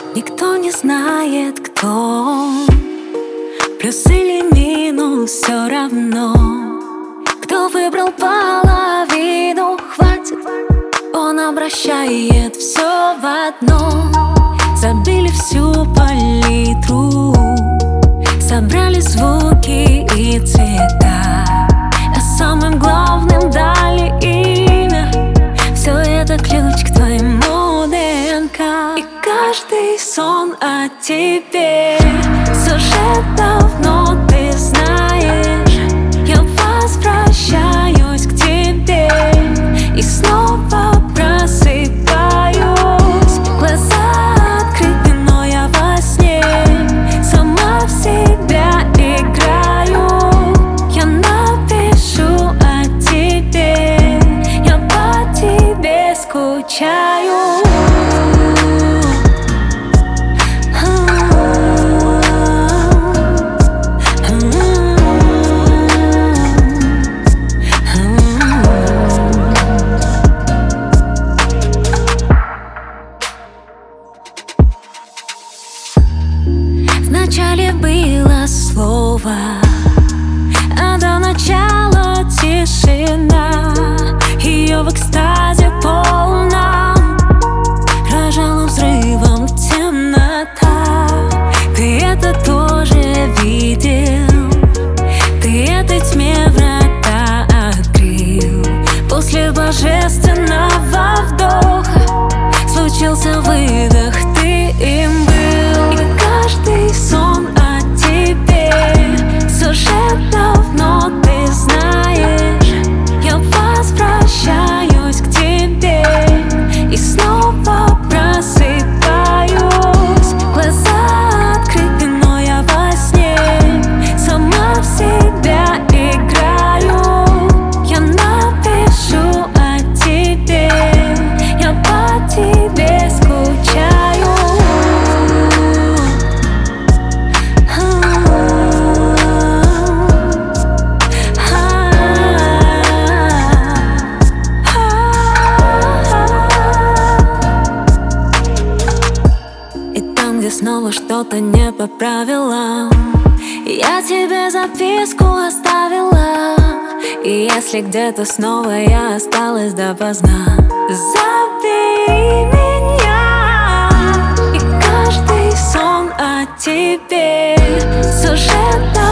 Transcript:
Никто не знает, кто он, плюс или минус, все равно. Кто выбрал половину, хватит, он обращает все в одно. Забили всю палитру, собрали звуки и цвета, а самым главным дали имя. Все это ключ к твоему ДНК. И каждый сон о тебе сюжет давно ты знаешь. Я возвращаюсь к тебе и снова просыпаюсь. Глаза открыты, но я во сне, сама в себя играю. Я напишу о тебе, я по тебе скучаю. Вначале было слово, а до начала тишина. Ее в экстазе полном рожала взрывом темнота. Ты это тоже видел, ты этой тьме врата открыл. После божественного вдоха случился выдох, ты им был. И каждый сон о тебе сюжет давно ты знаешь. Я возвращаюсь к тебе и снова просыпаюсь. Глаза открыты, но я во сне, сама в себя играю. Я напишу о тебе, я по тебе скучаю. И там, где снова что-то не по правилам, я тебе записку оставила. И если где-то снова я осталась допоздна, забери меня. И каждый сон о тебе сюжет